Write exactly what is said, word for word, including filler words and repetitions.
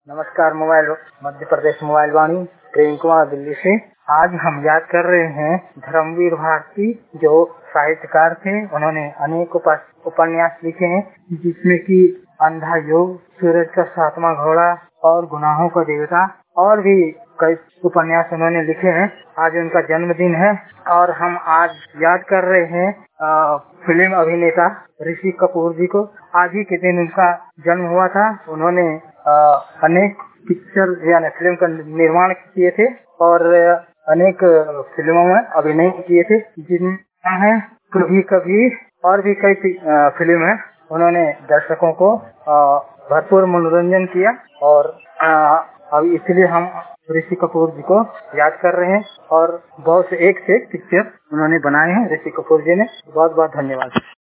नमस्कार। Mobile Madhya Pradesh mobile Vani Prem Kumar Delhi से। आज हम याद कर रहे हैं धर्मवीर भारती, जो साहित्यकार थे। उन्होंने अनेक उपन्यास लिखे हैं, जिसमें कि अंधा योग, सूरज का सातवां घोड़ा और गुनाहों का देवता और भी कई उपन्यास उन्होंने लिखे हैं। आज उनका जन्मदिन है और हम आज याद कर रहे हैं आ, फिल्म अभिनेता ऋषि कपूर जी को। आज ही के दिन उनका जन्म हुआ था। उन्होंने आ, अनेक पिक्चर यानी फिल्म का निर्माण किए थे और अनेक फिल्मों में अभिनय किए थे, जिनमें है कभी कभी और भी कई फिल्म है। उन्होंने दर्शकों को भरपूर मनोरंजन किया और अब इसलिए हम ऋषि कपूर जी को याद कर रहे हैं और बहुत से एक से एक पिक्चर उन्होंने बनाए हैं ऋषि कपूर जी ने। बहुत बहुत धन्यवाद।